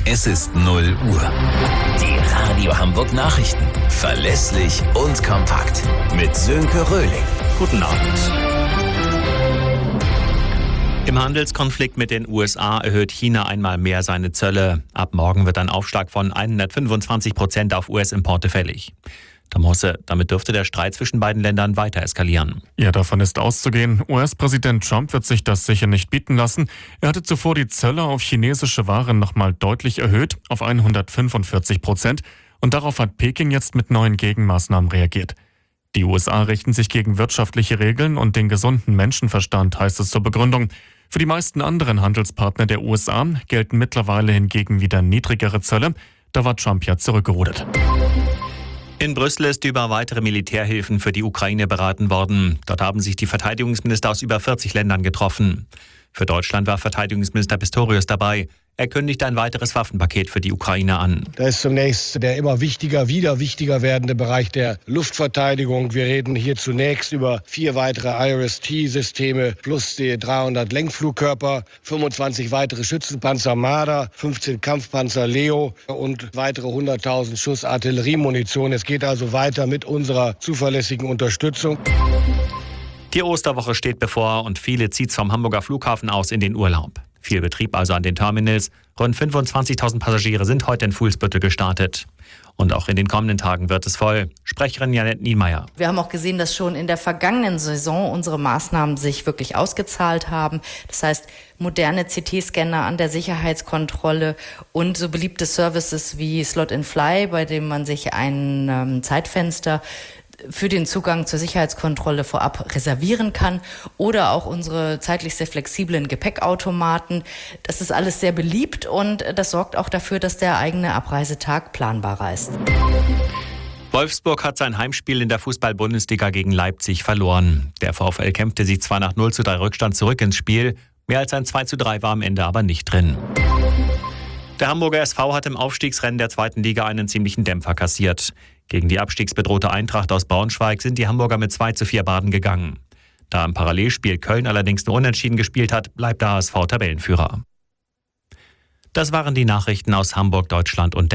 Es ist 0 Uhr. Die Radio Hamburg Nachrichten. Verlässlich und kompakt. Mit Sönke Röhling. Guten Abend. Im Handelskonflikt mit den USA erhöht China einmal mehr seine Zölle. Ab morgen wird ein Aufschlag von 125% auf US-Importe fällig. Damit dürfte der Streit zwischen beiden Ländern weiter eskalieren. Ja, davon ist auszugehen. US-Präsident Trump wird sich das sicher nicht bieten lassen. Er hatte zuvor die Zölle auf chinesische Waren nochmal deutlich erhöht, auf 145%. Und darauf hat Peking jetzt mit neuen Gegenmaßnahmen reagiert. Die USA richten sich gegen wirtschaftliche Regeln und den gesunden Menschenverstand, heißt es zur Begründung. Für die meisten anderen Handelspartner der USA gelten mittlerweile hingegen wieder niedrigere Zölle. Da war Trump ja zurückgerudert. In Brüssel ist über weitere Militärhilfen für die Ukraine beraten worden. Dort haben sich die Verteidigungsminister aus über 40 Ländern getroffen. Für Deutschland war Verteidigungsminister Pistorius dabei. Er kündigt ein weiteres Waffenpaket für die Ukraine an. Da ist zunächst der immer wieder wichtiger werdende Bereich der Luftverteidigung. Wir reden hier zunächst über 4 weitere IRIS-T-Systeme plus die 300 Lenkflugkörper, 25 weitere Schützenpanzer Marder, 15 Kampfpanzer Leo und weitere 100.000 Schuss Artilleriemunition. Es geht also weiter mit unserer zuverlässigen Unterstützung. Die Osterwoche steht bevor und viele zieht's vom Hamburger Flughafen aus in den Urlaub. Viel Betrieb also an den Terminals. Rund 25.000 Passagiere sind heute in Fuhlsbüttel gestartet. Und auch in den kommenden Tagen wird es voll. Sprecherin Janette Niemeyer. Wir haben auch gesehen, dass schon in der vergangenen Saison unsere Maßnahmen sich wirklich ausgezahlt haben. Das heißt, moderne CT-Scanner an der Sicherheitskontrolle und so beliebte Services wie Slot and Fly, bei dem man sich ein Zeitfenster für den Zugang zur Sicherheitskontrolle vorab reservieren kann oder auch unsere zeitlich sehr flexiblen Gepäckautomaten. Das ist alles sehr beliebt und das sorgt auch dafür, dass der eigene Abreisetag planbarer ist. Wolfsburg hat sein Heimspiel in der Fußball-Bundesliga gegen Leipzig verloren. Der VfL kämpfte sich zwar nach 0:3 Rückstand zurück ins Spiel, mehr als ein 2:3 war am Ende aber nicht drin. Der Hamburger SV hat im Aufstiegsrennen der 2. Liga einen ziemlichen Dämpfer kassiert. Gegen die abstiegsbedrohte Eintracht aus Braunschweig sind die Hamburger mit 2:4 baden gegangen. Da im Parallelspiel Köln allerdings nur unentschieden gespielt hat, bleibt der HSV Tabellenführer. Das waren die Nachrichten aus Hamburg, Deutschland und